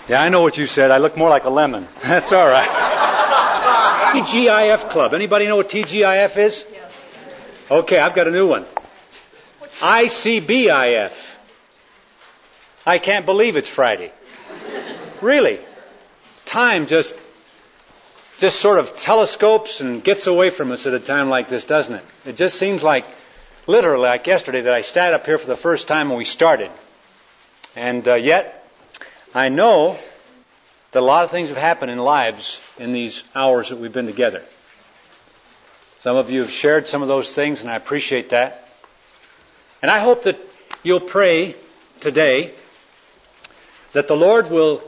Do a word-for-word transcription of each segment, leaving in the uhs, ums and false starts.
Yeah, I know what you said. I look more like a lemon. That's all right. T G I F Club. Anybody know what T G I F is? Yes. Okay, I've got a new one. I C B I F. I can't believe it's Friday. Really. Time just just sort of telescopes and gets away from us at a time like this, doesn't it? It just seems like, literally like yesterday, that I sat up here for the first time when we started. And uh, yet, I know that a lot of things have happened in lives in these hours that we've been together. Some of you have shared some of those things, and I appreciate that. And I hope that you'll pray today that the Lord will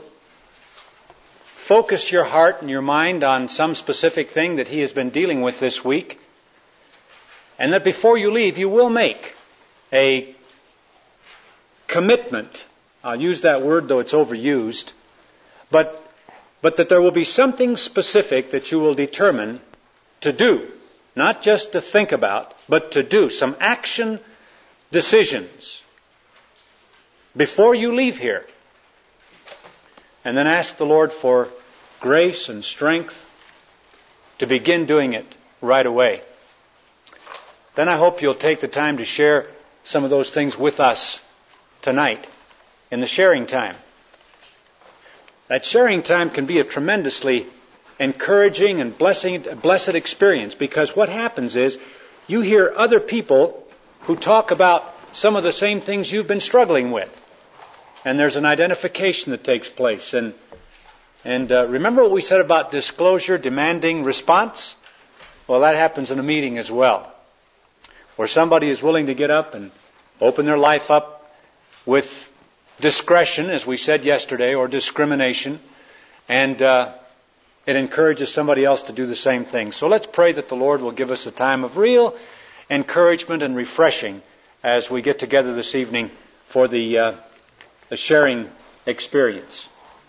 focus your heart and your mind on some specific thing that He has been dealing with this week, and that before you leave, you will make a commitment. I'll use that word, though it's overused, but but that there will be something specific that you will determine to do, not just to think about, but to do, some action decisions before you leave here. And then ask the Lord for grace and strength to begin doing it right away. Then I hope you'll take the time to share some of those things with us tonight in the sharing time. That sharing time can be a tremendously encouraging and blessing, blessed experience, because what happens is you hear other people who talk about some of the same things you've been struggling with. And there's an identification that takes place. And and uh, remember what we said about disclosure demanding response? Well, that happens in a meeting as well, where somebody is willing to get up and open their life up with discretion, as we said yesterday, or discrimination, and uh, it encourages somebody else to do the same thing. So let's pray that the Lord will give us a time of real encouragement and refreshing as we get together this evening for the uh, the sharing experience.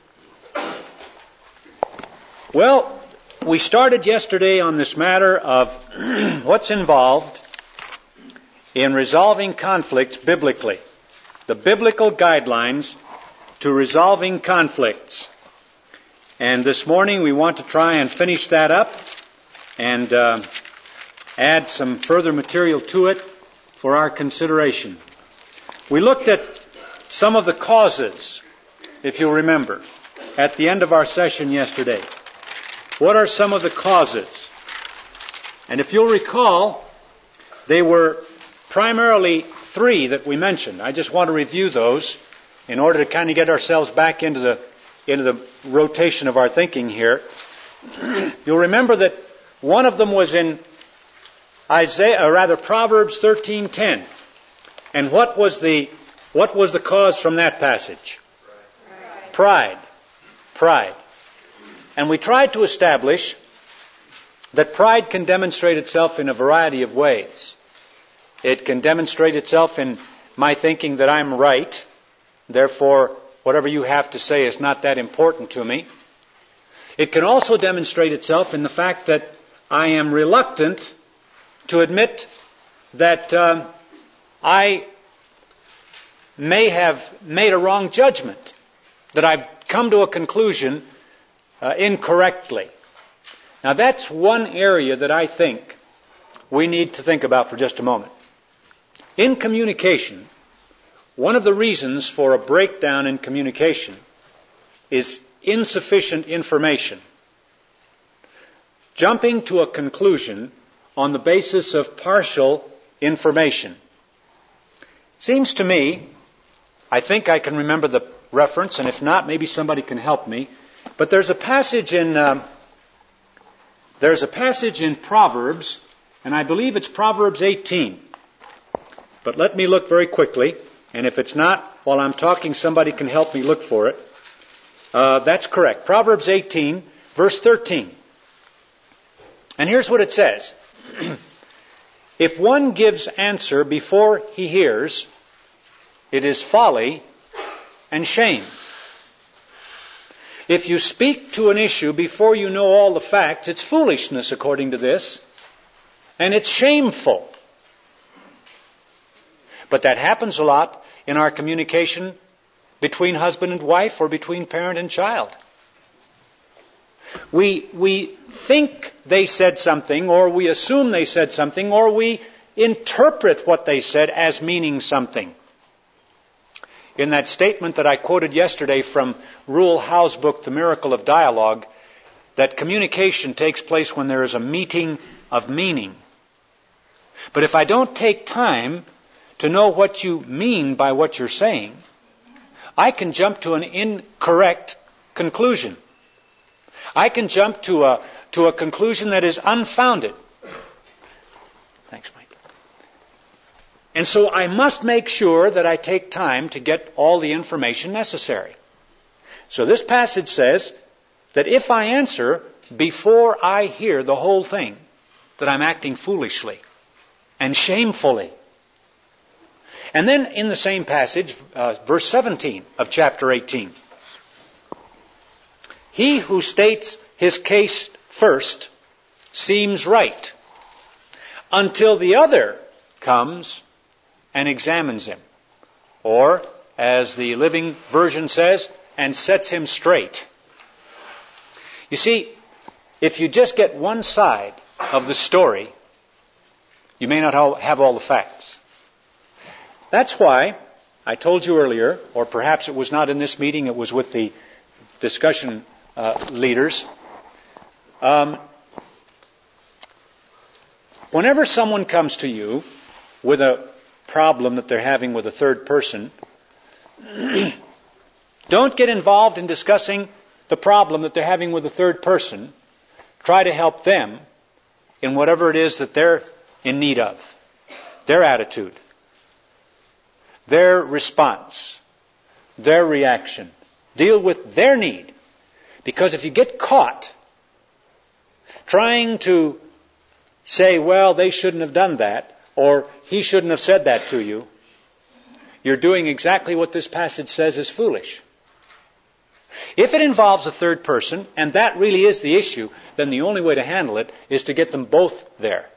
Well, we started yesterday on this matter of what's involved in resolving conflicts biblically. The biblical guidelines to resolving conflicts. And this morning we want to try and finish that up and uh, add some further material to it for our consideration. We looked at some of the causes, if you'll remember, at the end of our session yesterday. What are some of the causes? And if you'll recall, they were primarily three that we mentioned. I just want to review those in order to kind of get ourselves back into the into the rotation of our thinking here. You'll remember that one of them was in Isaiah, or rather Proverbs thirteen ten. And what was the what was the cause from that passage? Pride. Pride. And we tried to establish that pride can demonstrate itself in a variety of ways. It can demonstrate itself in my thinking that I'm right, therefore whatever you have to say is not that important to me. It can also demonstrate itself in the fact that I am reluctant to admit that uh, I may have made a wrong judgment, that I've come to a conclusion uh, incorrectly. Now that's one area that I think we need to think about for just a moment. In communication, one of the reasons for a breakdown in communication is insufficient information. Jumping to a conclusion on the basis of partial information. Seems to me, I think I can remember the reference, and if not, maybe somebody can help me. But there's a passage in um, there's a passage in Proverbs, and I believe it's Proverbs eighteen. But let me look very quickly, and if it's not, while I'm talking, somebody can help me look for it. Uh, that's correct. Proverbs eighteen, verse thirteen. And here's what it says. If one gives answer before he hears, it is folly and shame. If you speak to an issue before you know all the facts, it's foolishness according to this, and it's shameful. But that happens a lot in our communication between husband and wife or between parent and child. We, we think they said something, or we assume they said something, or we interpret what they said as meaning something. In that statement that I quoted yesterday from Ruel Howe's book, The Miracle of Dialogue, that communication takes place when there is a meeting of meaning. But if I don't take time to know what you mean by what you're saying, I can jump to an incorrect conclusion. I can jump to a, to a conclusion that is unfounded. Thanks, Mike. And so I must make sure that I take time to get all the information necessary. So this passage says that if I answer before I hear the whole thing, that I'm acting foolishly and shamefully. And then in the same passage, uh, verse seventeen of chapter eighteen, he who states his case first seems right until the other comes and examines him. Or, as the Living Version says, and sets him straight. You see, if you just get one side of the story, you may not have all the facts. That's why I told you earlier, or perhaps it was not in this meeting, it was with the discussion uh, leaders. Um, whenever someone comes to you with a problem that they're having with a third person, don't get involved in discussing the problem that they're having with a third person. Try to help them in whatever it is that they're in need of. Their attitude, their response, their reaction. Deal with their need. Because if you get caught trying to say, well, they shouldn't have done that, or he shouldn't have said that to you, you're doing exactly what this passage says is foolish. If it involves a third person, and that really is the issue, then the only way to handle it is to get them both there.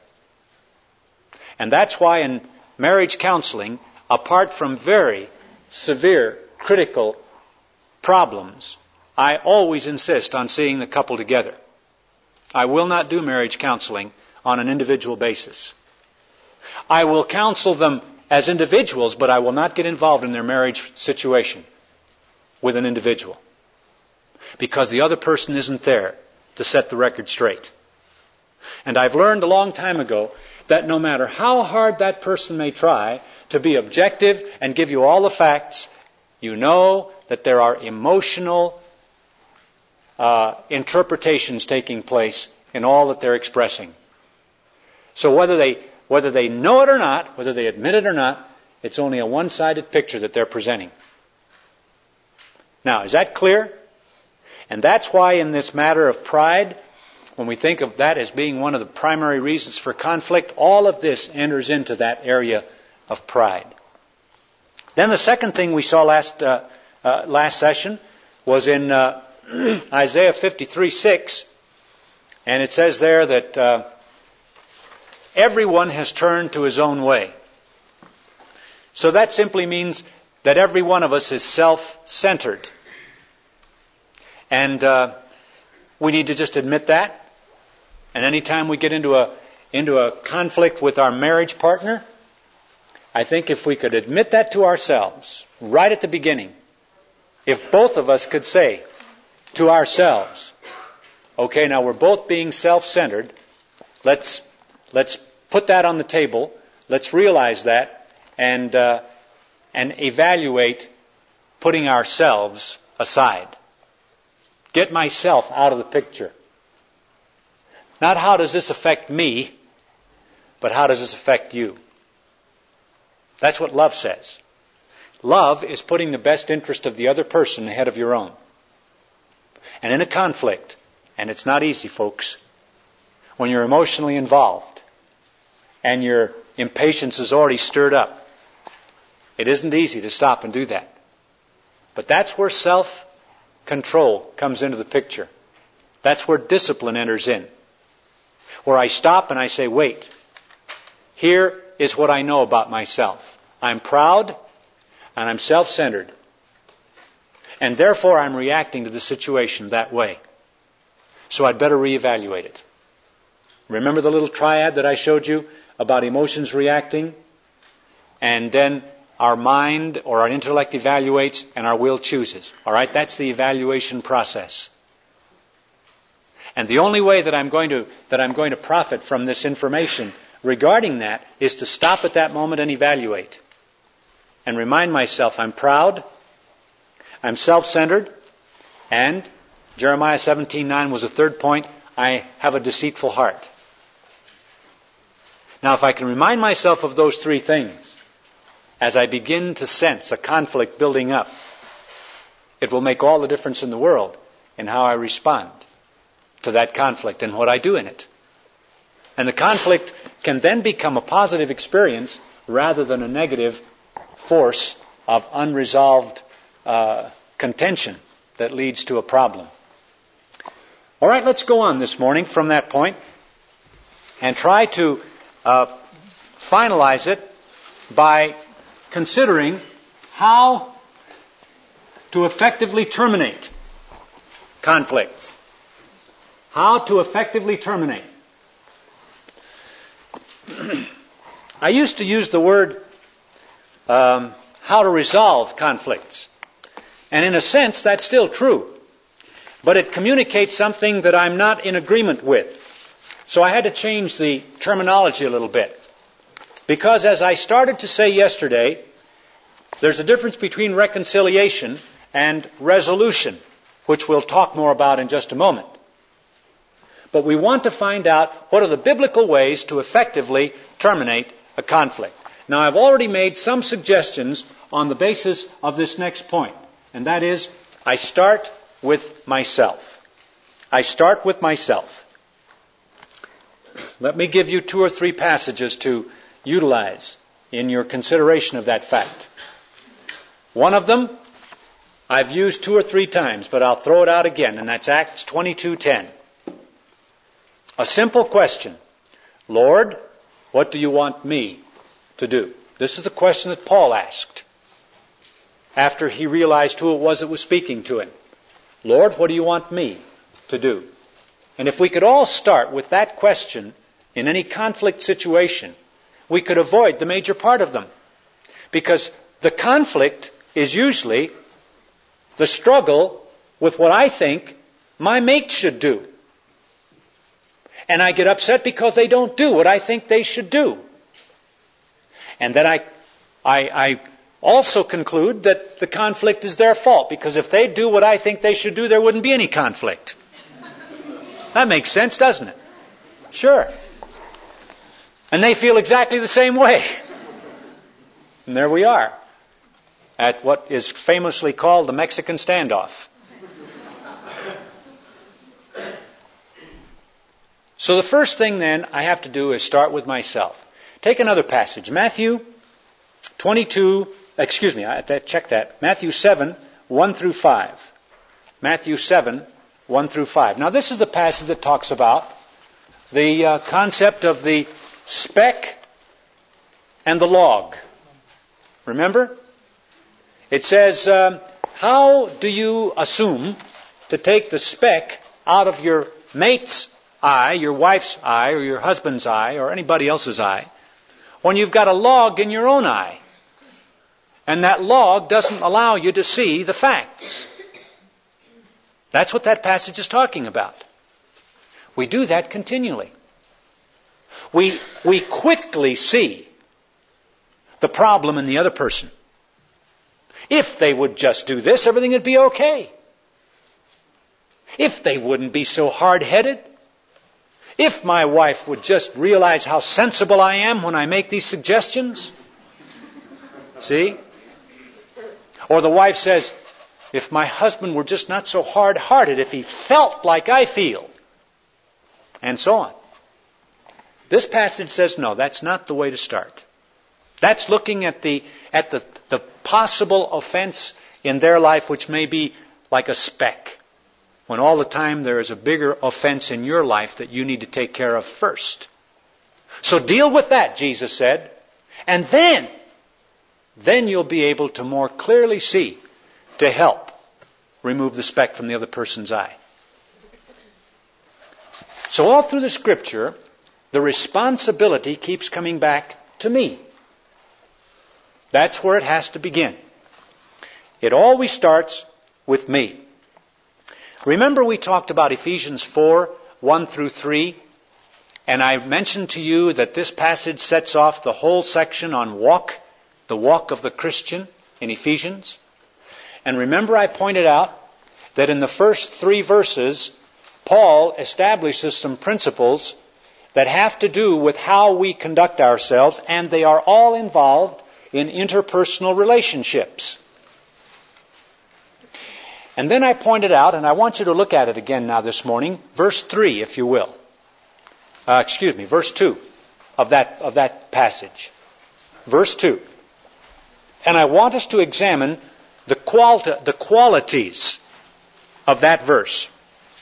And that's why in marriage counseling, apart from very severe, critical problems, I always insist on seeing the couple together. I will not do marriage counseling on an individual basis. I will counsel them as individuals, but I will not get involved in their marriage situation with an individual. Because the other person isn't there to set the record straight. And I've learned a long time ago that no matter how hard that person may try to be objective and give you all the facts, you know that there are emotional uh, interpretations taking place in all that they're expressing. So whether they whether they know it or not, whether they admit it or not, it's only a one-sided picture that they're presenting. Now, is that clear? And that's why in this matter of pride, when we think of that as being one of the primary reasons for conflict, all of this enters into that area of pride. Then the second thing we saw last uh, uh, last session was in uh, Isaiah fifty-three six, and it says there that uh, everyone has turned to his own way. So that simply means that every one of us is self-centered. And uh, we need to just admit that. And anytime we get into a into a conflict with our marriage partner, I think if we could admit that to ourselves right at the beginning, if both of us could say to ourselves, okay, now we're both being self-centered, let's let's put that on the table, let's realize that, and uh, and evaluate putting ourselves aside. Get myself out of the picture. Not how does this affect me, but how does this affect you? That's what love says. Love is putting the best interest of the other person ahead of your own. And in a conflict, and it's not easy, folks, when you're emotionally involved and your impatience is already stirred up, it isn't easy to stop and do that. But that's where self-control comes into the picture. That's where discipline enters in. Where I stop and I say, wait, here is what I know about myself. I'm proud and I'm self-centered. And therefore I'm reacting to the situation that way. So I'd better reevaluate it. Remember the little triad that I showed you about emotions reacting? And then our mind or our intellect evaluates and our will chooses. All right, that's the evaluation process. And the only way that I'm going to that I'm going to profit from this information regarding that is to stop at that moment and evaluate. And remind myself I'm proud, I'm self-centered, and Jeremiah seventeen nine was a third point, I have a deceitful heart. Now if I can remind myself of those three things, as I begin to sense a conflict building up, it will make all the difference in the world in how I respond to that conflict and what I do in it. And the conflict can then become a positive experience rather than a negative force of unresolved uh, contention that leads to a problem. All right, let's go on this morning from that point and try to uh, finalize it by considering how to effectively terminate conflicts. How to effectively terminate. I used to use the word um, how to resolve conflicts. And in a sense, that's still true. But it communicates something that I'm not in agreement with. So I had to change the terminology a little bit. Because as I started to say yesterday, there's a difference between reconciliation and resolution, which we'll talk more about in just a moment. But we want to find out what are the biblical ways to effectively terminate a conflict. Now, I've already made some suggestions on the basis of this next point, and that is, I start with myself. I start with myself. Let me give you two or three passages to utilize in your consideration of that fact. One of them I've used two or three times, but I'll throw it out again, and that's Acts twenty-two ten. A simple question. Lord, what do you want me to do? This is the question that Paul asked after he realized who it was that was speaking to him. Lord, what do you want me to do? And if we could all start with that question in any conflict situation, we could avoid the major part of them. Because the conflict is usually the struggle with what I think my mate should do. And I get upset because they don't do what I think they should do. And then I, I, I also conclude that the conflict is their fault, because if they do what I think they should do, there wouldn't be any conflict. That makes sense, doesn't it? Sure. And they feel exactly the same way. And there we are, at what is famously called the Mexican standoff. So the first thing then I have to do is start with myself. Take another passage. Matthew twenty-two, excuse me, I check that. Matthew seven, one through five. Matthew seven, one through five. Now this is the passage that talks about the uh, concept of the speck and the log. Remember? It says, um, how do you assume to take the speck out of your mate's eye, your wife's eye, or your husband's eye, or anybody else's eye, when you've got a log in your own eye? And that log doesn't allow you to see the facts. That's what that passage is talking about. We do that continually. We, we quickly see the problem in the other person. If they would just do this, everything would be okay. If they wouldn't be so hard-headed. If my wife would just realize how sensible I am when I make these suggestions. See? Or the wife says, if my husband were just not so hard-hearted, if he felt like I feel. And so on. This passage says, no, that's not the way to start. That's looking at the at the, the possible offense in their life, which may be like a speck, when all the time there is a bigger offense in your life that you need to take care of first. So deal with that, Jesus said, and then, then you'll be able to more clearly see, to help remove the speck from the other person's eye. So all through the Scripture, the responsibility keeps coming back to me. That's where it has to begin. It always starts with me. Remember we talked about Ephesians four, one through three, and I mentioned to you that this passage sets off the whole section on walk, the walk of the Christian in Ephesians. And remember I pointed out that in the first three verses, Paul establishes some principles that have to do with how we conduct ourselves, and they are all involved in interpersonal relationships. And then I pointed out, and I want you to look at it again now this morning, verse three, if you will. Uh, excuse me, verse two of that, of that passage. Verse two. And I want us to examine the, qualita- the qualities of that verse.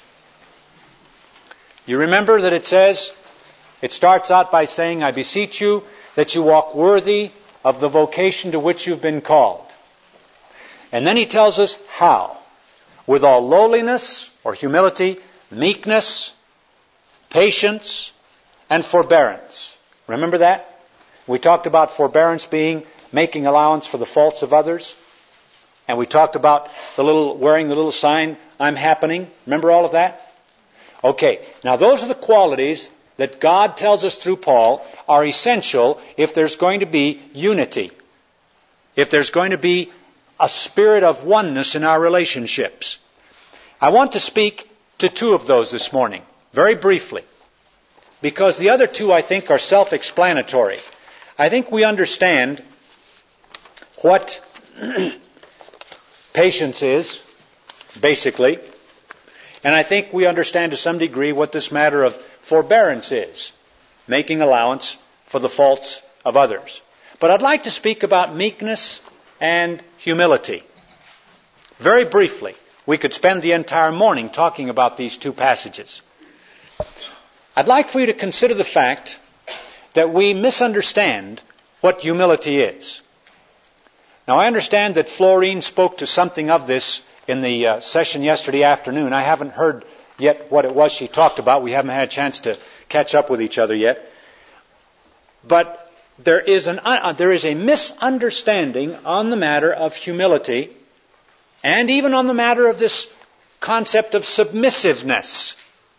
You remember that it says, it starts out by saying, I beseech you that you walk worthy of the vocation to which you've been called. And then he tells us how. With all lowliness or humility, meekness, patience, and forbearance. Remember that? We talked about forbearance being making allowance for the faults of others. And we talked about the little wearing the little sign, I'm happening. Remember all of that? Okay, now those are the qualities that God tells us through Paul are essential if there's going to be unity. If there's going to be a spirit of oneness in our relationships. I want to speak to two of those this morning, very briefly, because the other two, I think, are self-explanatory. I think we understand what patience is, basically, and I think we understand to some degree what this matter of forbearance is, making allowance for the faults of others. But I'd like to speak about meekness and humility. Very briefly, we could spend the entire morning talking about these two passages. I'd like for you to consider the fact that we misunderstand what humility is. Now, I understand that Florine spoke to something of this in the uh, session yesterday afternoon. I haven't heard yet what it was she talked about. We haven't had a chance to catch up with each other yet. But there is an uh, there is a misunderstanding on the matter of humility, and even on the matter of this concept of submissiveness.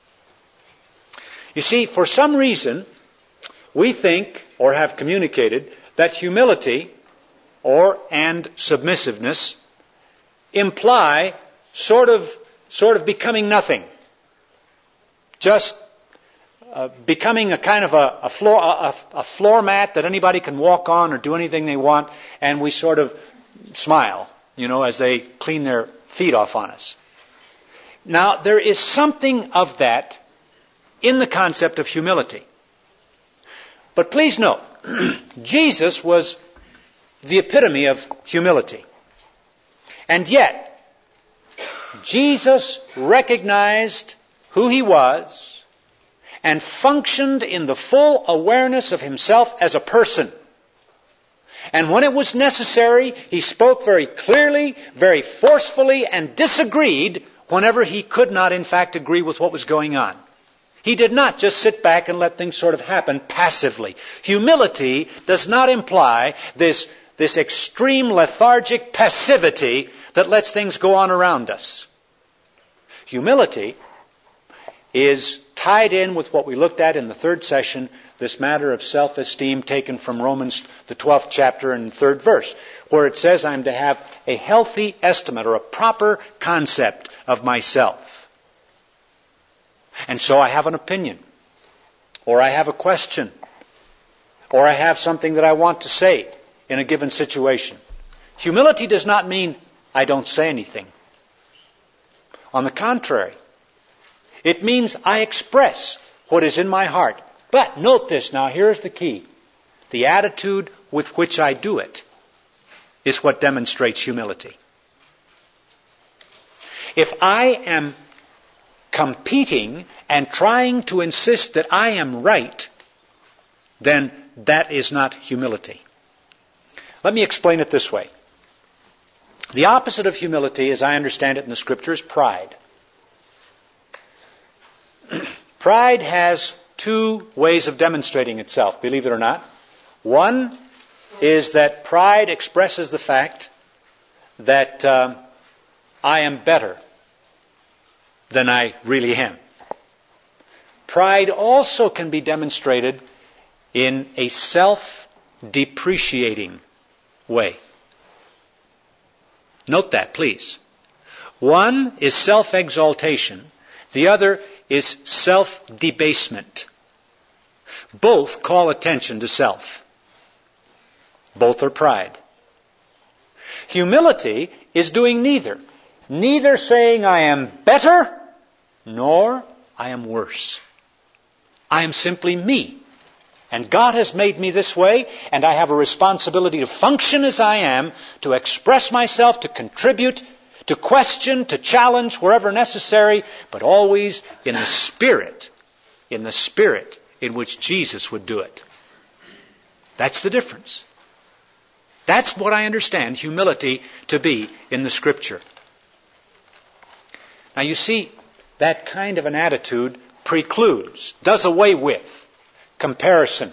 You see, for some reason, we think or have communicated that humility or and submissiveness imply sort of sort of becoming nothing, just uh, becoming a kind of a, a floor a, a floor mat that anybody can walk on or do anything they want, and we sort of smile, you know, as they clean their feet off on us. Now, there is something of that in the concept of humility. But please note, Jesus was the epitome of humility. And yet, Jesus recognized who he was and functioned in the full awareness of himself as a person. And when it was necessary, he spoke very clearly, very forcefully, and disagreed whenever he could not, in fact, agree with what was going on. He did not just sit back and let things sort of happen passively. Humility does not imply this, this extreme lethargic passivity that lets things go on around us. Humility is tied in with what we looked at in the third session, this matter of self-esteem taken from Romans, the twelfth chapter and third verse, where it says I'm to have a healthy estimate or a proper concept of myself. And so I have an opinion, or I have a question, or I have something that I want to say in a given situation. Humility does not mean I don't say anything. On the contrary, it means I express what is in my heart. But note this now, here's the key. The attitude with which I do it is what demonstrates humility. If I am competing and trying to insist that I am right, then that is not humility. Let me explain it this way. The opposite of humility, as I understand it in the Scripture, is pride. Pride has two ways of demonstrating itself, believe it or not. One is that pride expresses the fact that uh, I am better than I really am. Pride also can be demonstrated in a self-depreciating way. Note that, please. One is self-exaltation. The other is self-debasement. Both call attention to self. Both are pride. Humility is doing neither. Neither saying I am better, nor I am worse. I am simply me. And God has made me this way, and I have a responsibility to function as I am, to express myself, to contribute, to question, to challenge wherever necessary, but always in the spirit, in the spirit in which Jesus would do it. That's the difference. That's what I understand humility to be in the Scripture. Now you see, that kind of an attitude precludes, does away with, comparison.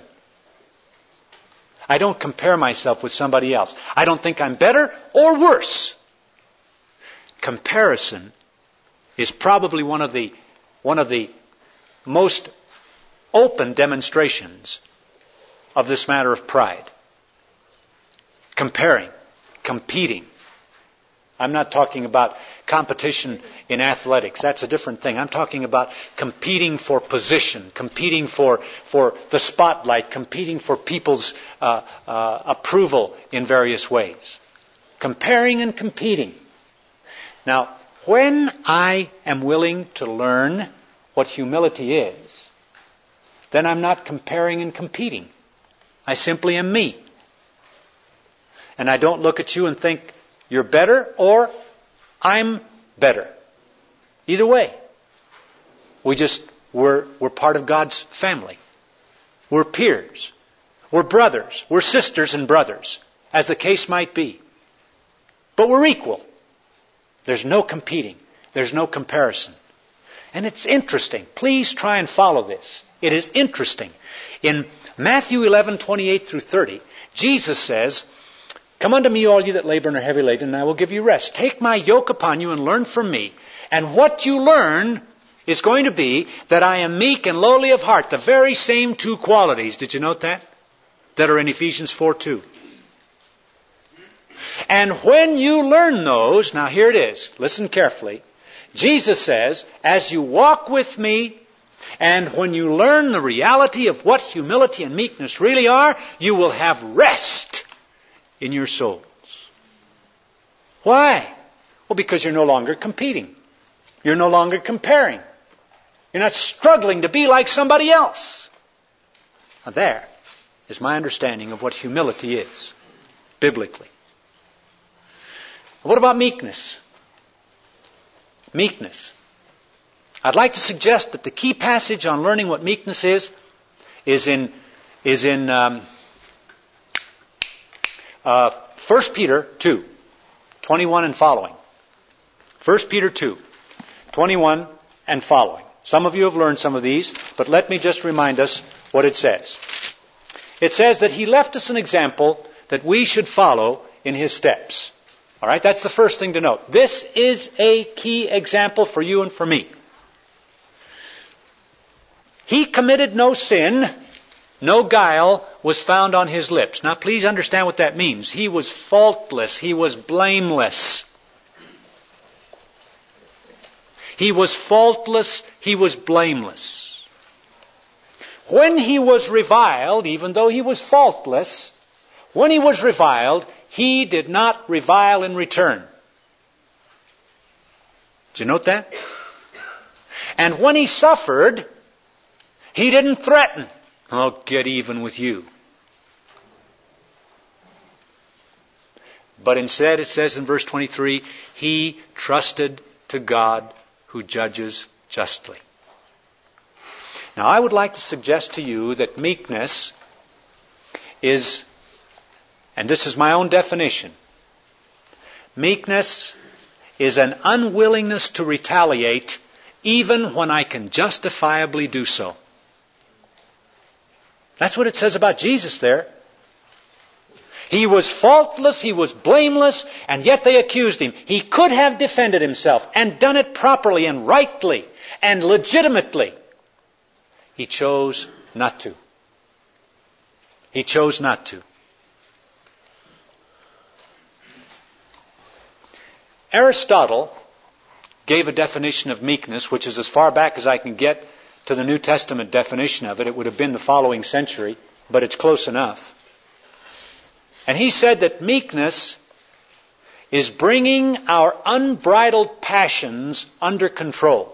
I don't compare myself with somebody else. I don't think I'm better or worse. Comparison is probably one of the one of the most open demonstrations of this matter of pride. Comparing, competing. I'm not talking about competition in athletics. That's a different thing. I'm talking about competing for position, competing for, for the spotlight, competing for people's uh, uh, approval in various ways. Comparing and competing. Now, when I am willing to learn what humility is, then I'm not comparing and competing. I simply am me. And I don't look at you and think, you're better or I'm better. Either way. We just, we're, we're part of God's family. We're peers. We're brothers. We're sisters and brothers, as the case might be. But we're equal. There's no competing. There's no comparison. And it's interesting. Please try and follow this. It is interesting. In Matthew eleven, twenty-eight through thirty, Jesus says, "Come unto me, all you that labor and are heavy laden, and I will give you rest. Take my yoke upon you and learn from me. And what you learn is going to be that I am meek and lowly of heart." The very same two qualities, did you note that? That are in Ephesians four two. And when you learn those, now here it is, listen carefully. Jesus says, as you walk with me, and when you learn the reality of what humility and meekness really are, you will have rest in your souls. Why? Well, because you're no longer competing. You're no longer comparing. You're not struggling to be like somebody else. Now there is my understanding of what humility is, biblically. What about meekness? Meekness. I'd like to suggest that the key passage on learning what meekness is, is in, is in, um, Uh, First Peter two, twenty-one and following. First Peter two, twenty-one and following. Some of you have learned some of these, but let me just remind us what it says. It says that He left us an example that we should follow in His steps. All right, that's the first thing to note. This is a key example for you and for me. He committed no sin. No guile was found on His lips. Now please understand what that means. He was faultless. He was blameless. He was faultless. He was blameless. When He was reviled, even though He was faultless, when He was reviled, He did not revile in return. Did you note that? And when He suffered, He didn't threaten. I'll get even with you. But instead, it says in verse twenty-three, He trusted to God who judges justly. Now, I would like to suggest to you that meekness is, and this is my own definition, Meekness is an unwillingness to retaliate even when I can justifiably do so. That's what it says about Jesus there. He was faultless, he was blameless, and yet they accused him. He could have defended himself and done it properly and rightly and legitimately. He chose not to. He chose not to. Aristotle gave a definition of meekness, which is as far back as I can get to the New Testament definition of it. It would have been the following century, but it's close enough. And he said that meekness is bringing our unbridled passions under control.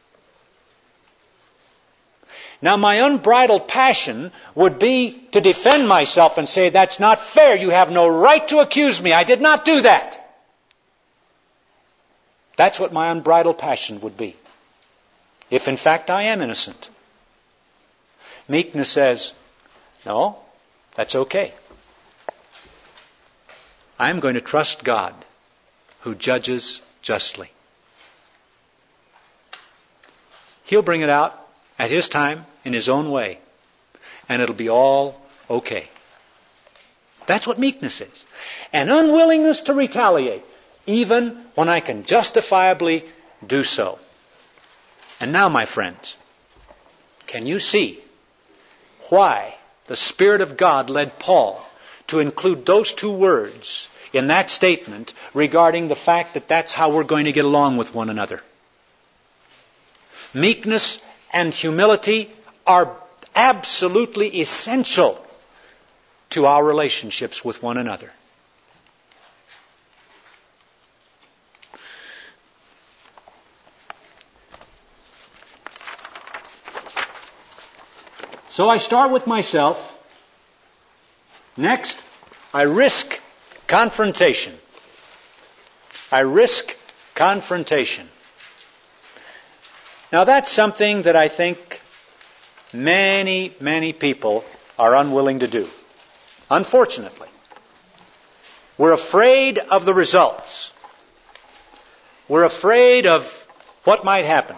Now, my unbridled passion would be to defend myself and say, that's not fair. You have no right to accuse me. I did not do that. That's what my unbridled passion would be, if in fact I am innocent. Meekness says, no, that's okay. I'm going to trust God, who judges justly. He'll bring it out at His time, in His own way, and it'll be all okay. That's what meekness is. An unwillingness to retaliate, even when I can justifiably do so. And now, my friends, can you see why the Spirit of God led Paul to include those two words in that statement regarding the fact that that's how we're going to get along with one another? Meekness and humility are absolutely essential to our relationships with one another. So I start with myself. Next, I risk confrontation. I risk confrontation. Now that's something that I think many, many people are unwilling to do. Unfortunately. We're afraid of the results. We're afraid of what might happen.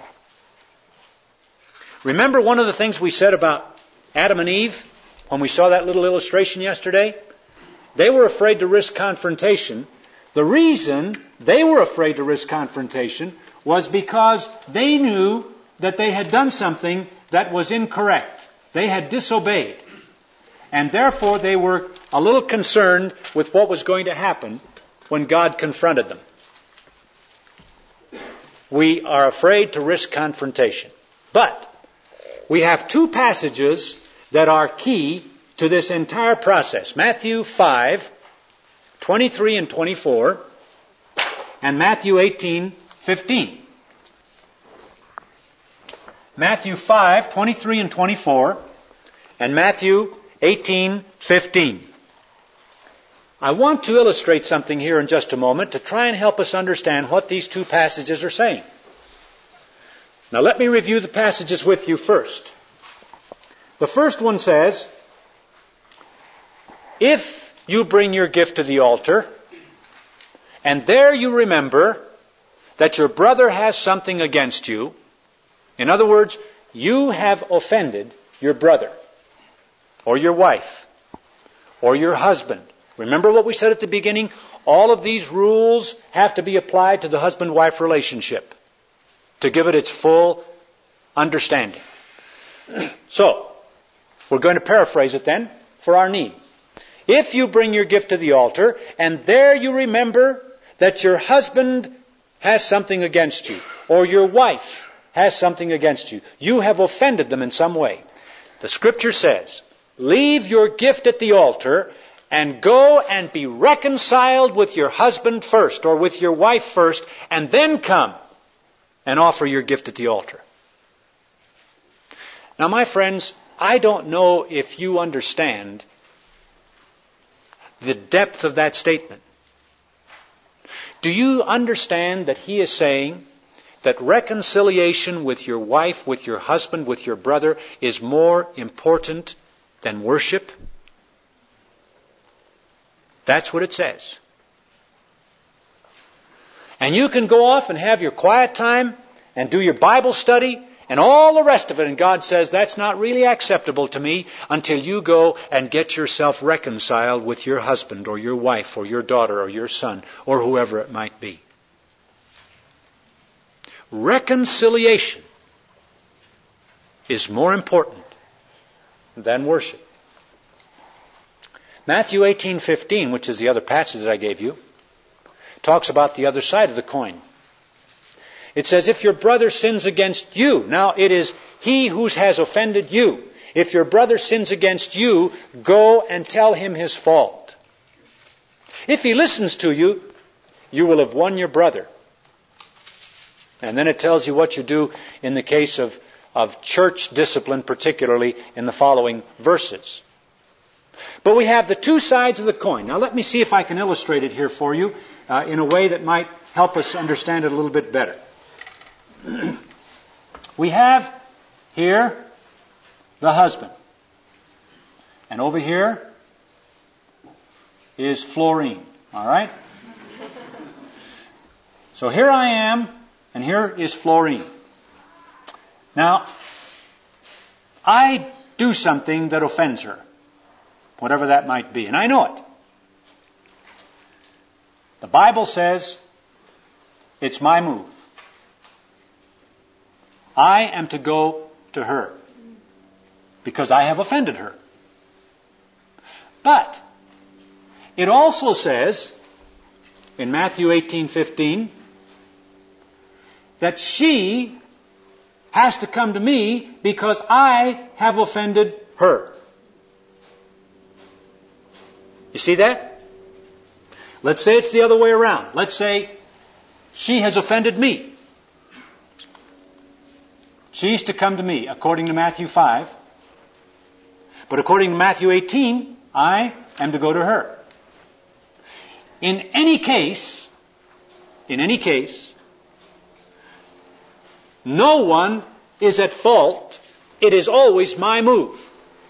Remember one of the things we said about Adam and Eve when we saw that little illustration yesterday? They were afraid to risk confrontation. The reason they were afraid to risk confrontation was because they knew that they had done something that was incorrect. They had disobeyed. And therefore they were a little concerned with what was going to happen when God confronted them. We are afraid to risk confrontation. But we have two passages that are key to this entire process. Matthew five, twenty-three and twenty-four, and Matthew eighteen, fifteen. Matthew five, twenty-three and twenty-four, and Matthew eighteen, fifteen. I want to illustrate something here in just a moment to try and help us understand what these two passages are saying. Now let me review the passages with you first. The first one says, if you bring your gift to the altar, and there you remember that your brother has something against you, in other words, you have offended your brother, or your wife, or your husband. Remember what we said at the beginning? All of these rules have to be applied to the husband-wife relationship to give it its full understanding. So, we're going to paraphrase it then for our need. If you bring your gift to the altar, and there you remember that your husband has something against you, or your wife has something against you, you have offended them in some way. The Scripture says, leave your gift at the altar and go and be reconciled with your husband first, or with your wife first, and then come and offer your gift at the altar. Now, my friends, I don't know if you understand the depth of that statement. Do you understand that he is saying that reconciliation with your wife, with your husband, with your brother is more important than worship? That's what it says. And you can go off and have your quiet time and do your Bible study and all the rest of it. And God says, that's not really acceptable to me until you go and get yourself reconciled with your husband or your wife or your daughter or your son or whoever it might be. Reconciliation is more important than worship. Matthew eighteen fifteen, which is the other passage that I gave you, talks about the other side of the coin. It says, if your brother sins against you, now it is he who has offended you. If your brother sins against you, go and tell him his fault. If he listens to you, you will have won your brother. And then it tells you what you do in the case of, of church discipline, particularly in the following verses. But we have the two sides of the coin. Now let me see if I can illustrate it here for you uh, in a way that might help us understand it a little bit better. We have here the husband. And over here is Florine. All right? So here I am, and here is Florine. Now, I do something that offends her, whatever that might be, and I know it. The Bible says it's my move. I am to go to her because I have offended her. But it also says in Matthew eighteen fifteen that she has to come to me because I have offended her. You see that? Let's say it's the other way around. Let's say she has offended me. She's to come to me, according to Matthew five. But according to Matthew eighteen, I am to go to her. In any case, in any case, no one is at fault. It is always my move.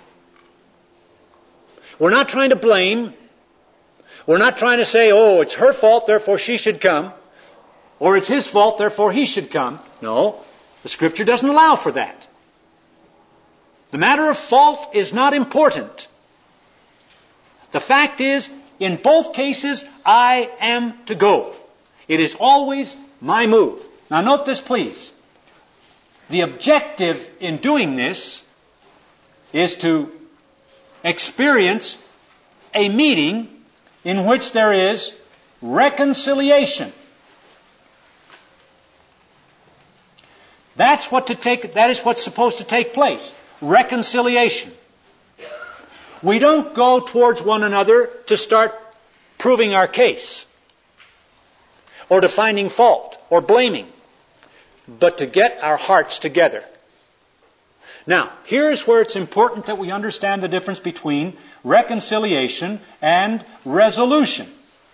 We're not trying to blame. We're not trying to say, oh, it's her fault, therefore she should come. Or it's his fault, therefore he should come. No, the Scripture doesn't allow for that. The matter of fault is not important. The fact is, in both cases, I am to go. It is always my move. Now note this, please. The objective in doing this is to experience a meeting in which there is reconciliation. That's what to take, that is what's supposed to take place. Reconciliation. We don't go towards one another to start proving our case, or to finding fault, or blaming, but to get our hearts together. Now, here's where it's important that we understand the difference between reconciliation and resolution.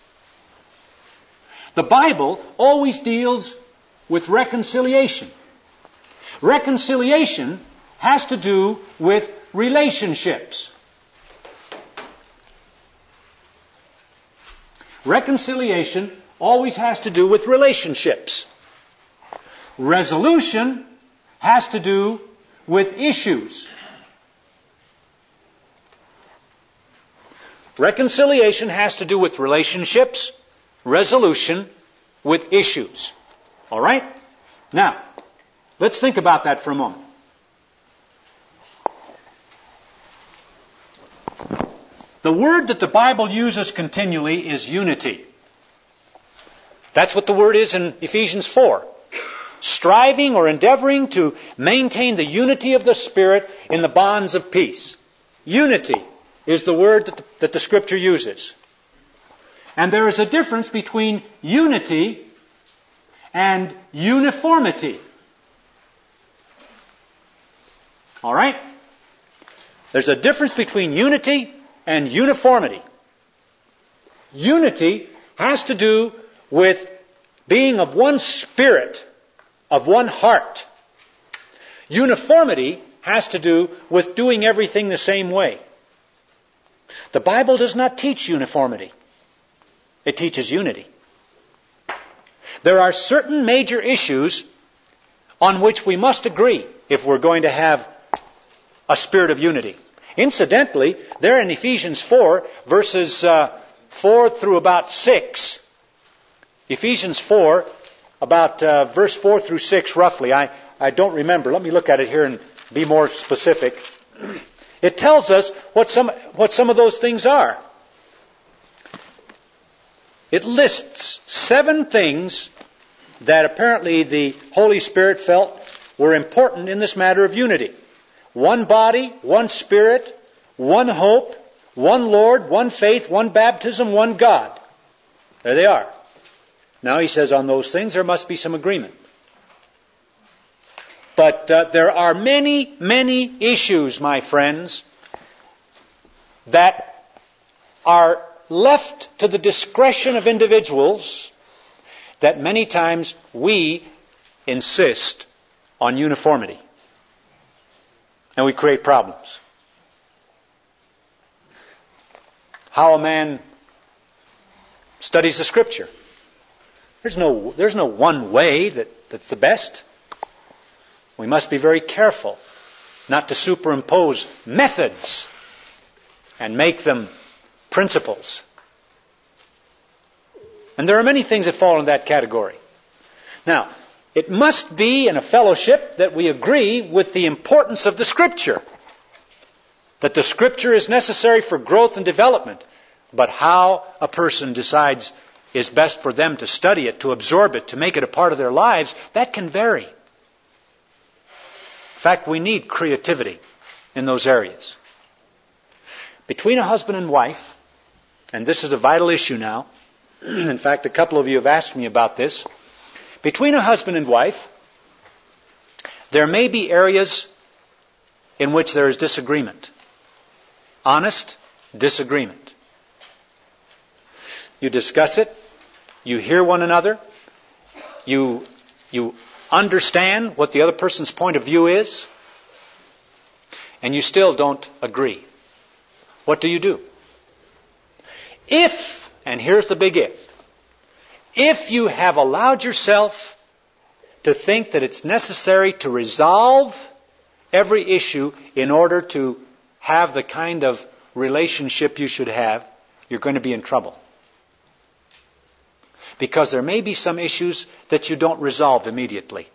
The Bible always deals with reconciliation. Reconciliation has to do with relationships. Reconciliation always has to do with relationships. Resolution has to do with issues. Reconciliation has to do with relationships. Resolution with issues. All right? Now, let's think about that for a moment. The word that the Bible uses continually is unity. That's what the word is in Ephesians four. Striving or endeavoring to maintain the unity of the Spirit in the bonds of peace. Unity is the word that the, that the Scripture uses. And there is a difference between unity and uniformity. All right? There's a difference between unity and uniformity. Unity has to do with being of one spirit, of one heart. Uniformity has to do with doing everything the same way. The Bible does not teach uniformity. It teaches unity. There are certain major issues on which we must agree if we're going to have a spirit of unity. Incidentally, there in Ephesians four, verses uh, four through about six, Ephesians four, about uh, verse four through six roughly, I, I don't remember. Let me look at it here and be more specific. It tells us what some, what some of those things are. It lists seven things that apparently the Holy Spirit felt were important in this matter of unity. One body, one Spirit, one hope, one Lord, one faith, one baptism, one God. There they are. Now he says on those things there must be some agreement. But uh, there are many, many issues, my friends, that are left to the discretion of individuals that many times we insist on uniformity. And we create problems. How a man studies the Scripture. There's no, there's no one way that, that's the best. We must be very careful not to superimpose methods and make them principles. And there are many things that fall in that category. Now, it must be in a fellowship that we agree with the importance of the Scripture. That the Scripture is necessary for growth and development. But how a person decides is best for them to study it, to absorb it, to make it a part of their lives, that can vary. In fact, we need creativity in those areas. Between a husband and wife, and this is a vital issue now, in fact, a couple of you have asked me about this. Between a husband and wife, there may be areas in which there is disagreement. Honest disagreement. You discuss it. You hear one another. You, you understand what the other person's point of view is. And you still don't agree. What do you do? If, and here's the big if, if you have allowed yourself to think that it's necessary to resolve every issue in order to have the kind of relationship you should have, you're going to be in trouble. Because there may be some issues that you don't resolve immediately.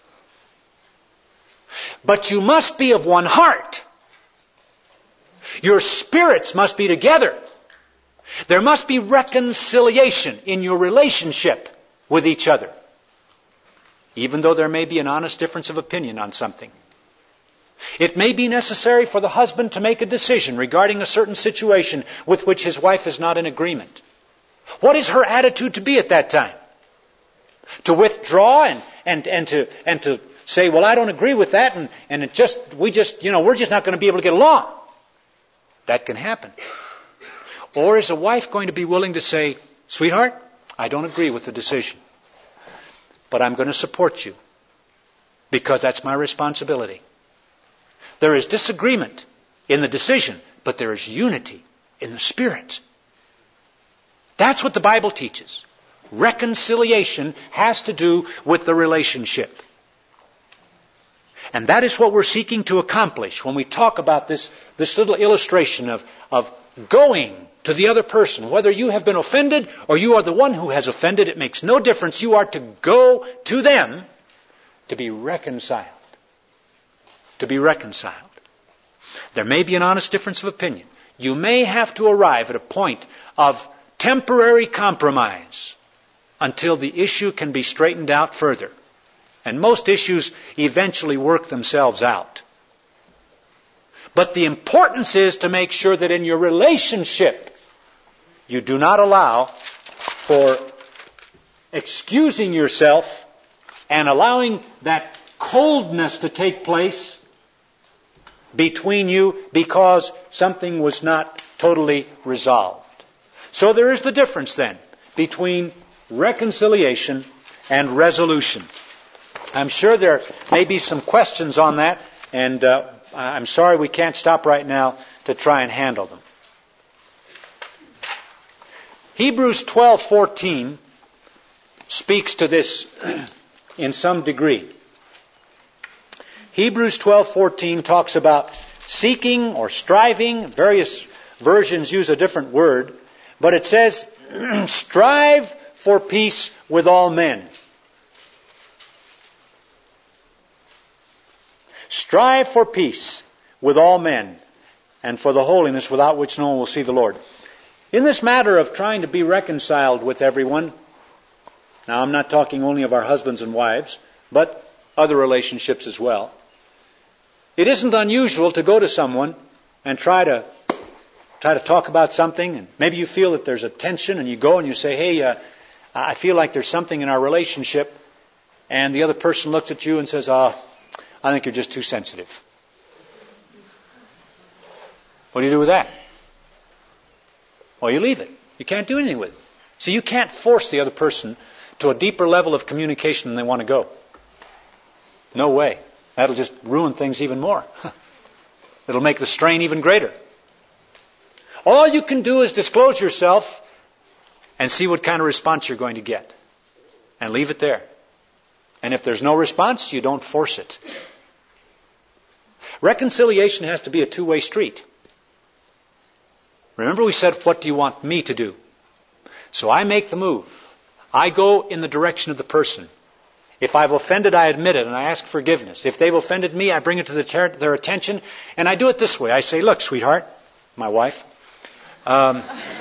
But you must be of one heart. Your spirits must be together. There must be reconciliation in your relationship with each other. Even though there may be an honest difference of opinion on something. It may be necessary for the husband to make a decision regarding a certain situation with which his wife is not in agreement. What is her attitude to be at that time? To withdraw and, and, and to and to say, well, I don't agree with that, and, and it just we just you know we're just not going to be able to get along. That can happen. Or is a wife going to be willing to say, sweetheart, I don't agree with the decision, but I'm going to support you because that's my responsibility. There is disagreement in the decision, but there is unity in the spirit. That's what the Bible teaches. Reconciliation has to do with the relationship. And that is what we're seeking to accomplish when we talk about this, this little illustration of, of going to the other person. Whether you have been offended or you are the one who has offended, it makes no difference. You are to go to them to be reconciled. To be reconciled. There may be an honest difference of opinion. You may have to arrive at a point of temporary compromise until the issue can be straightened out further. And most issues eventually work themselves out. But the importance is to make sure that in your relationship you do not allow for excusing yourself and allowing that coldness to take place between you because something was not totally resolved. So there is the difference then between reconciliation and resolution. I'm sure there may be some questions on that, and uh, I'm sorry we can't stop right now to try and handle them. Hebrews twelve fourteen speaks to this in some degree. Hebrews twelve fourteen talks about seeking or striving. Various versions use a different word, but it says, strive for peace with all men. Strive for peace with all men, and for the holiness without which no one will see the Lord. In this matter of trying to be reconciled with everyone, now I'm not talking only of our husbands and wives, but other relationships as well. It isn't unusual to go to someone and try to try to talk about something, and maybe you feel that there's a tension, and you go and you say, hey, uh, I feel like there's something in our relationship, and the other person looks at you and says, oh, I think you're just too sensitive. What do you do with that? Well, you leave it. You can't do anything with it. See, you can't force the other person to a deeper level of communication than they want to go. No way. That'll just ruin things even more. It'll make the strain even greater. All you can do is disclose yourself and see what kind of response you're going to get. And leave it there. And if there's no response, you don't force it. Reconciliation has to be a two-way street. Remember we said, what do you want me to do? So I make the move. I go in the direction of the person. If I've offended, I admit it and I ask forgiveness. If they've offended me, I bring it to the ter- their attention, and I do it this way. I say, look, sweetheart, my wife, um,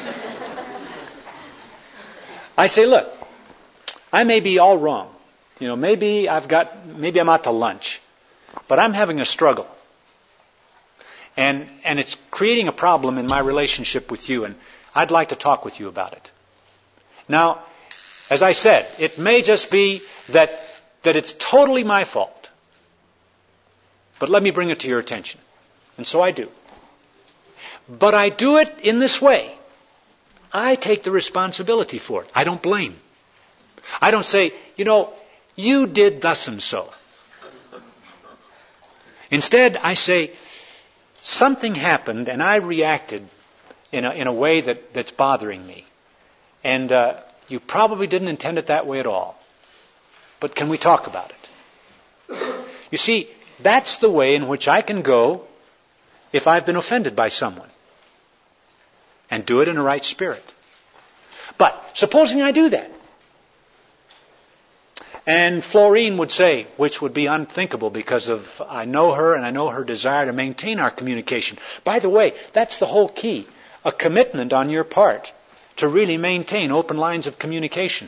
I say, look, I may be all wrong. You know, maybe I've got, maybe I'm out to lunch, but I'm having a struggle. And, and it's creating a problem in my relationship with you, and I'd like to talk with you about it. Now, as I said, it may just be that, that it's totally my fault. But let me bring it to your attention. And so I do. But I do it in this way. I take the responsibility for it. I don't blame. I don't say, you know, you did thus and so. Instead, I say, something happened and I reacted in a, in a way that, that's bothering me. And uh, you probably didn't intend it that way at all. But can we talk about it? You see, that's the way in which I can go if I've been offended by someone. And do it in a right spirit. But supposing I do that. And Florine would say, which would be unthinkable because of I know her and I know her desire to maintain our communication. By the way, that's the whole key. A commitment on your part to really maintain open lines of communication.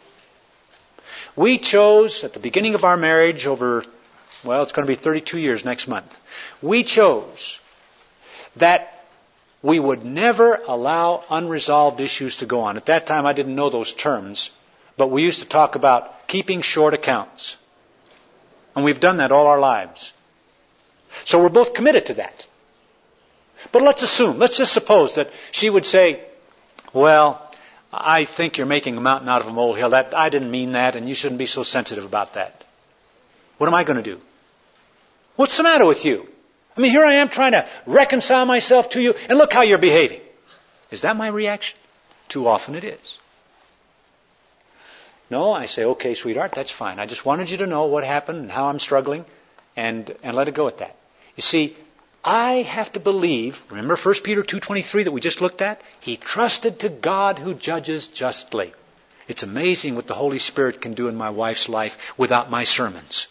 We chose at the beginning of our marriage over, well, it's going to be thirty-two years next month. We chose that we would never allow unresolved issues to go on. At that time, I didn't know those terms, but we used to talk about keeping short accounts. And we've done that all our lives. So we're both committed to that. But let's assume, let's just suppose that she would say, well, I think you're making a mountain out of a molehill. That, I didn't mean that, and you shouldn't be so sensitive about that. What am I going to do? What's the matter with you? I mean, here I am trying to reconcile myself to you, and look how you're behaving. Is that my reaction? Too often it is. No, I say, okay, sweetheart, that's fine. I just wanted you to know what happened and how I'm struggling, and, and let it go at that. You see, I have to believe, remember First Peter two twenty-three that we just looked at? He trusted to God who judges justly. It's amazing what the Holy Spirit can do in my wife's life without my sermons.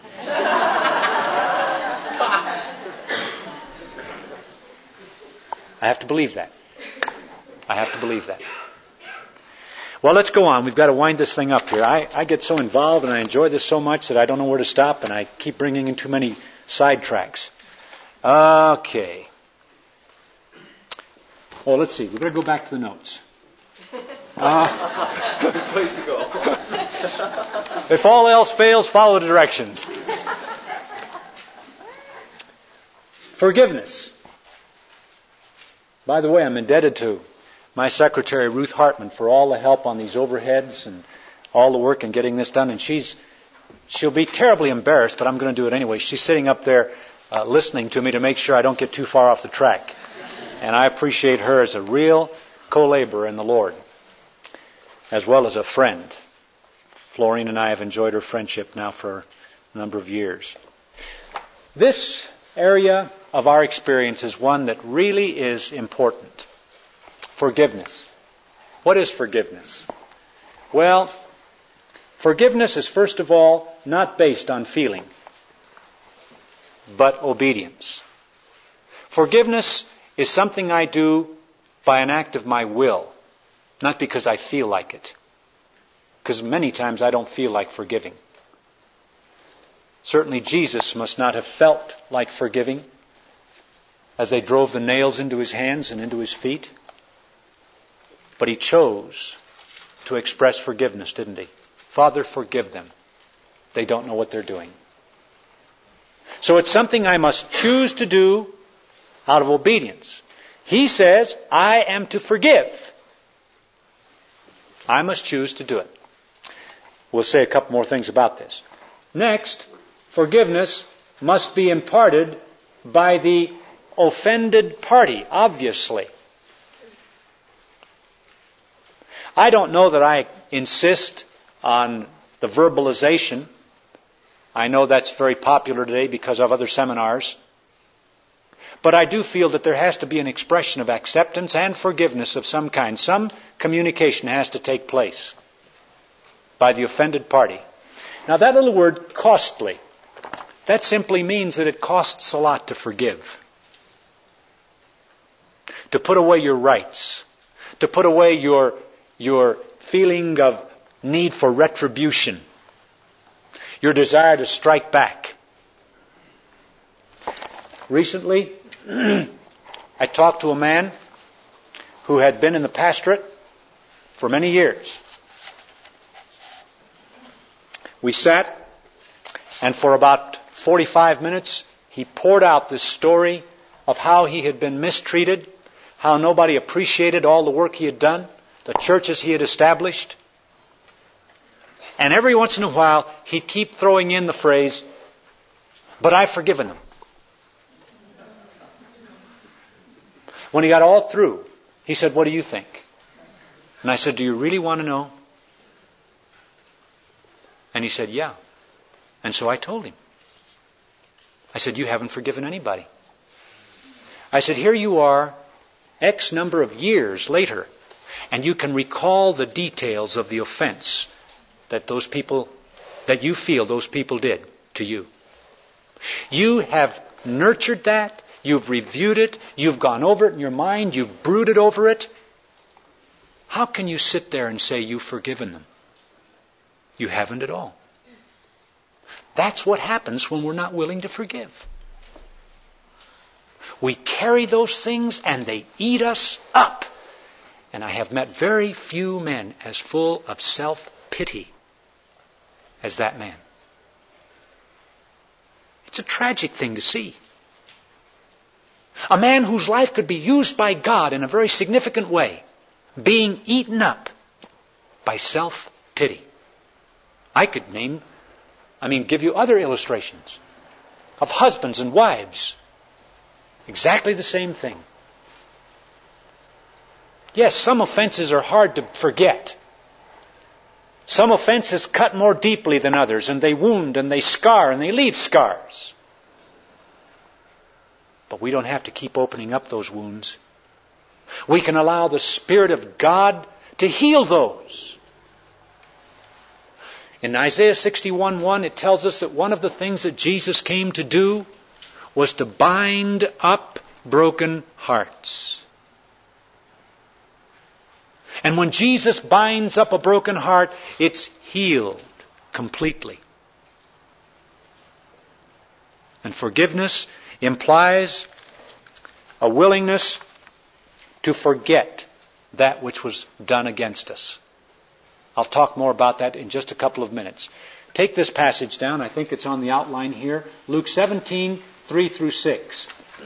I have to believe that. I have to believe that. Well, let's go on. We've got to wind this thing up here. I, I get so involved and I enjoy this so much that I don't know where to stop, and I keep bringing in too many sidetracks. Okay. Well, let's see. We better go back to the notes. Uh, Good place to go. If all else fails, follow the directions. Forgiveness. By the way, I'm indebted to my secretary, Ruth Hartman, for all the help on these overheads and all the work in getting this done. And she's, she'll be terribly embarrassed, but I'm going to do it anyway. She's sitting up there uh, listening to me to make sure I don't get too far off the track. And I appreciate her as a real co-laborer in the Lord, as well as a friend. Florine and I have enjoyed her friendship now for a number of years. This area of our experience is one that really is important. Forgiveness. What is forgiveness? Well, forgiveness is first of all not based on feeling, but obedience. Forgiveness is something I do by an act of my will, not because I feel like it. Because many times I don't feel like forgiving. Certainly Jesus must not have felt like forgiving as they drove the nails into his hands and into his feet. But he chose to express forgiveness, didn't he? Father, forgive them. They don't know what they're doing. So it's something I must choose to do out of obedience. He says, I am to forgive. I must choose to do it. We'll say a couple more things about this. Next, forgiveness must be imparted by the offended party, obviously. I don't know that I insist on the verbalization. I know that's very popular today because of other seminars. But I do feel that there has to be an expression of acceptance and forgiveness of some kind. Some communication has to take place by the offended party. Now that little word, costly, that simply means that it costs a lot to forgive. To put away your rights. To put away your, your feeling of need for retribution. Your desire to strike back. Recently, I talked to a man who had been in the pastorate for many years. We sat, and for about forty-five minutes, he poured out this story of how he had been mistreated, how nobody appreciated all the work he had done, the churches he had established. And every once in a while, he'd keep throwing in the phrase, but I've forgiven them. When he got all through, he said, what do you think? And I said, do you really want to know? And he said, yeah. And so I told him. I said, you haven't forgiven anybody. I said, here you are, X number of years later, and you can recall the details of the offense that those people, that you feel those people did to you. You have nurtured that. You've reviewed it. You've gone over it in your mind. You've brooded over it. How can you sit there and say you've forgiven them? You haven't at all. That's what happens when we're not willing to forgive. We carry those things and they eat us up. And I have met very few men as full of self-pity as that man. It's a tragic thing to see. A man whose life could be used by God in a very significant way, being eaten up by self-pity. I could name, I mean, give you other illustrations of husbands and wives. Exactly the same thing. Yes, some offenses are hard to forget. Some offenses cut more deeply than others, and they wound and they scar and they leave scars. But we don't have to keep opening up those wounds. We can allow the Spirit of God to heal those. In Isaiah sixty-one one, it tells us that one of the things that Jesus came to do was to bind up broken hearts. And when Jesus binds up a broken heart, it's healed completely. And forgiveness implies a willingness to forget that which was done against us. I'll talk more about that in just a couple of minutes. Take this passage down. I think it's on the outline here. Luke seventeen, three through six.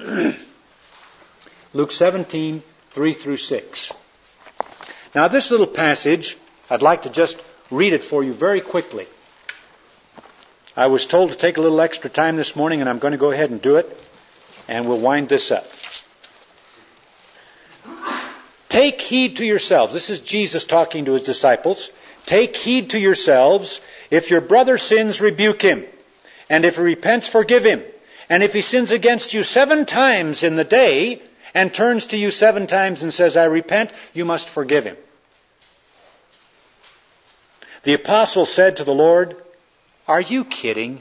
Luke seventeen, three through six. Now this little passage, I'd like to just read it for you very quickly. I was told to take a little extra time this morning, and I'm going to go ahead and do it, and we'll wind this up. Take heed to yourselves. This is Jesus talking to his disciples. Take heed to yourselves. If your brother sins, rebuke him. And if he repents, forgive him. And if he sins against you seven times in the day, and turns to you seven times and says, I repent, you must forgive him. The apostle said to the Lord, are you kidding?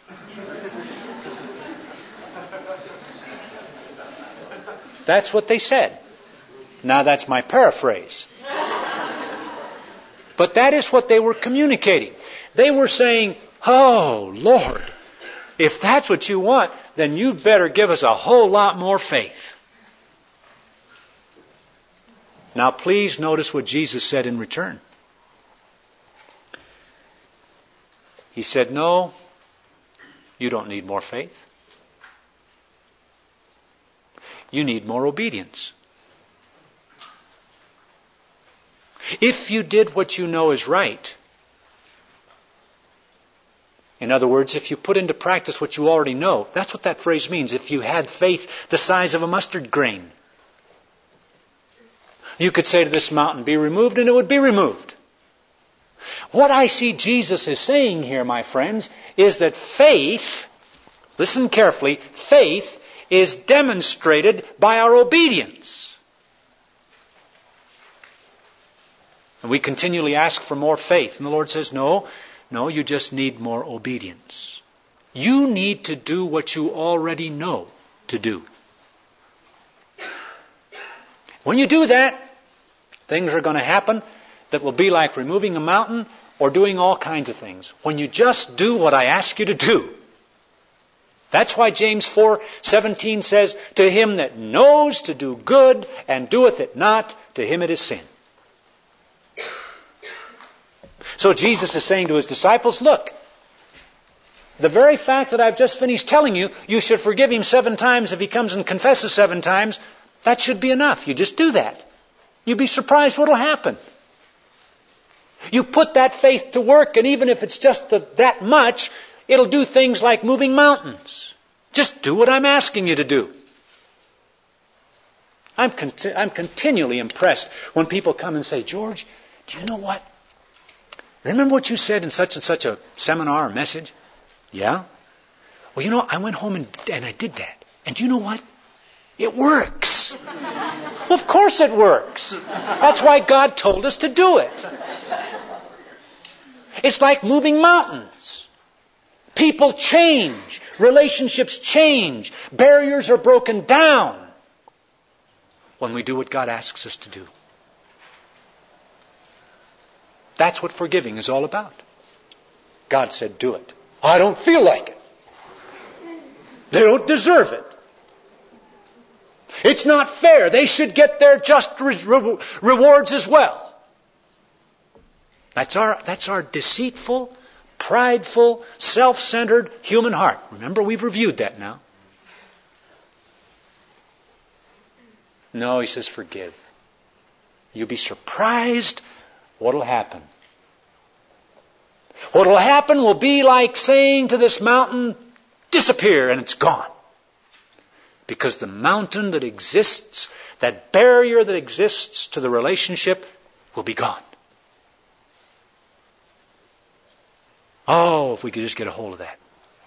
That's what they said. Now that's my paraphrase. But that is what they were communicating. They were saying, oh, Lord, if that's what you want, then you'd better give us a whole lot more faith. Now please notice what Jesus said in return. He said, no, you don't need more faith. You need more obedience. If you did what you know is right, in other words, if you put into practice what you already know, that's what that phrase means. If you had faith the size of a mustard grain, you could say to this mountain, be removed, and it would be removed. What I see Jesus is saying here, my friends, is that faith, listen carefully, faith is demonstrated by our obedience. And we continually ask for more faith. And the Lord says, no, no, you just need more obedience. You need to do what you already know to do. When you do that, things are going to happen that will be like removing a mountain or doing all kinds of things. When you just do what I ask you to do. That's why James four seventeen says, to him that knows to do good and doeth it not, to him it is sin. So Jesus is saying to his disciples, look, the very fact that I've just finished telling you, you should forgive him seven times if he comes and confesses seven times, that should be enough. You just do that. You'd be surprised what will happen. You put that faith to work, and even if it's just the, that much, it'll do things like moving mountains. Just do what I'm asking you to do. I'm, conti- I'm continually impressed when people come and say, George, do you know what? Remember what you said in such and such a seminar or message? Yeah? Well, you know, I went home and, and I did that. And you know what? It works. Well, of course it works. That's why God told us to do it. It's like moving mountains. People change. Relationships change. Barriers are broken down when we do what God asks us to do. That's what forgiving is all about. God said, do it. I don't feel like it. They don't deserve it. It's not fair. They should get their just re- rewards as well. That's our, that's our deceitful, prideful, self-centered human heart. Remember, we've reviewed that now. No, he says, forgive. You'll be surprised what will happen. What will happen will be like saying to this mountain, disappear, and it's gone. Because the mountain that exists, that barrier that exists to the relationship, will be gone. Oh, if we could just get a hold of that.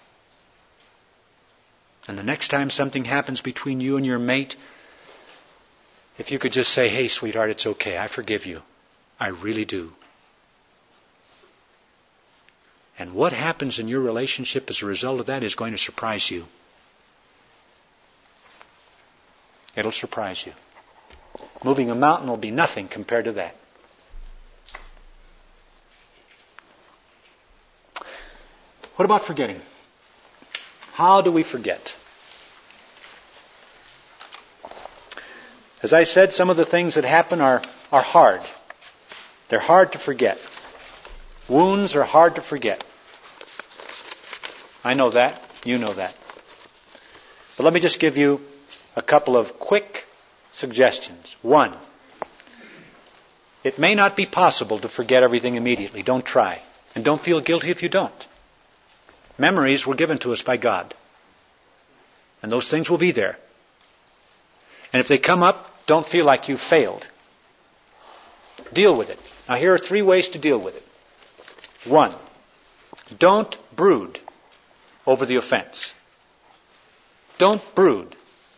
And the next time something happens between you and your mate, if you could just say, hey, sweetheart, it's okay. I forgive you. I really do. And what happens in your relationship as a result of that is going to surprise you. It'll surprise you. Moving a mountain will be nothing compared to that. What about forgetting? How do we forget? As I said, some of the things that happen are, are hard. They're hard to forget. Wounds are hard to forget. I know that. You know that. But let me just give you a couple of quick suggestions. One, it may not be possible to forget everything immediately. Don't try. And don't feel guilty if you don't. Memories were given to us by God. And those things will be there. And if they come up, don't feel like you failed. Deal with it. Now here are three ways to deal with it. One, don't brood over the offense. Don't brood.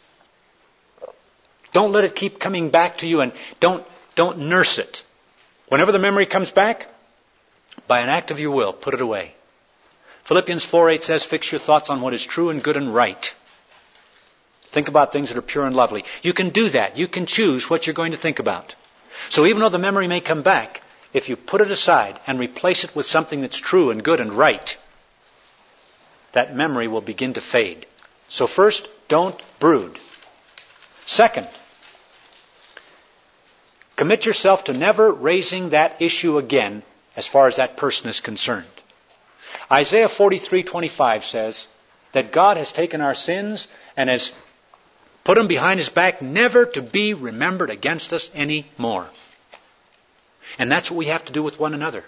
Don't let it keep coming back to you, and don't, don't nurse it. Whenever the memory comes back, by an act of your will, put it away. Philippians four eight says, fix your thoughts on what is true and good and right. Think about things that are pure and lovely. You can do that. You can choose what you're going to think about. So even though the memory may come back, if you put it aside and replace it with something that's true and good and right, that memory will begin to fade. So first, don't brood. Second, commit yourself to never raising that issue again as far as that person is concerned. Isaiah forty-three twenty-five says that God has taken our sins and has put them behind His back, never to be remembered against us any more. And that's what we have to do with one another.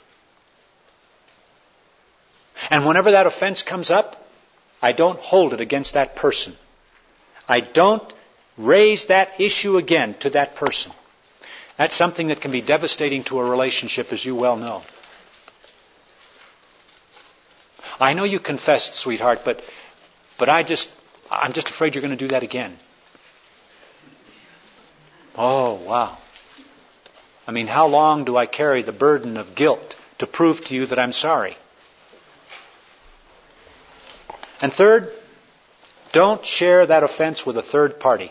And whenever that offense comes up, I don't hold it against that person. I don't raise that issue again to that person. That's something that can be devastating to a relationship, as you well know. I know you confessed, sweetheart, but but I just I'm just afraid you're going to do that again. Oh, wow. I mean, how long do I carry the burden of guilt to prove to you that I'm sorry? And third, don't share that offense with a third party.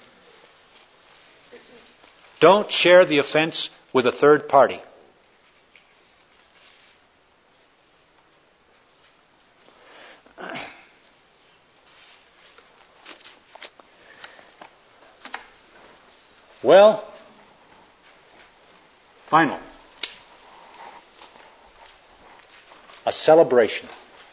Don't share the offense with a third party. Well, final. A celebration.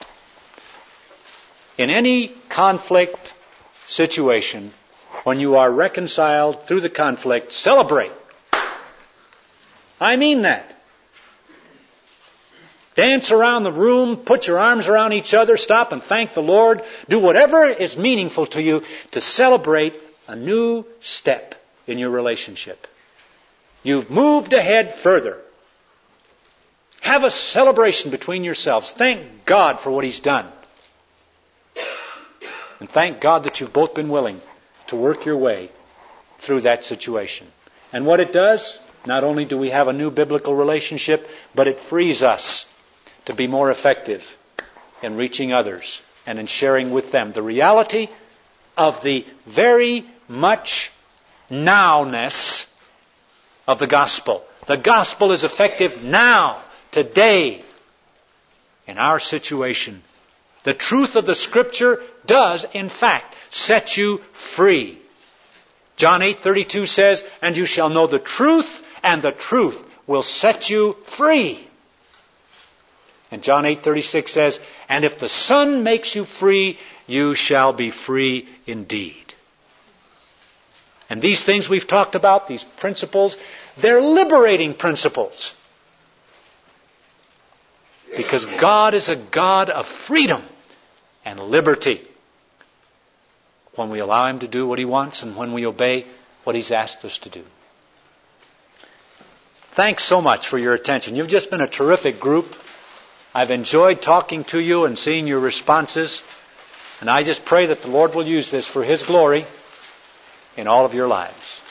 In any conflict situation, when you are reconciled through the conflict, celebrate. I mean that. Dance around the room, put your arms around each other, stop and thank the Lord. Do whatever is meaningful to you to celebrate a new step in your relationship. You've moved ahead further. Have a celebration between yourselves. Thank God for what He's done. And thank God that you've both been willing to work your way through that situation. And what it does, not only do we have a new biblical relationship, but it frees us to be more effective in reaching others and in sharing with them the reality of the very much nowness of the gospel. The gospel is effective now, today, in our situation. The truth of the Scripture does, in fact, set you free. John eight thirty-two says, and you shall know the truth, and the truth will set you free. And John eight thirty-six says, and if the Son makes you free, you shall be free indeed. And these things we've talked about, these principles, they're liberating principles. Because God is a God of freedom and liberty. When we allow Him to do what He wants and when we obey what He's asked us to do. Thanks so much for your attention. You've just been a terrific group. I've enjoyed talking to you and seeing your responses. And I just pray that the Lord will use this for His glory in all of your lives.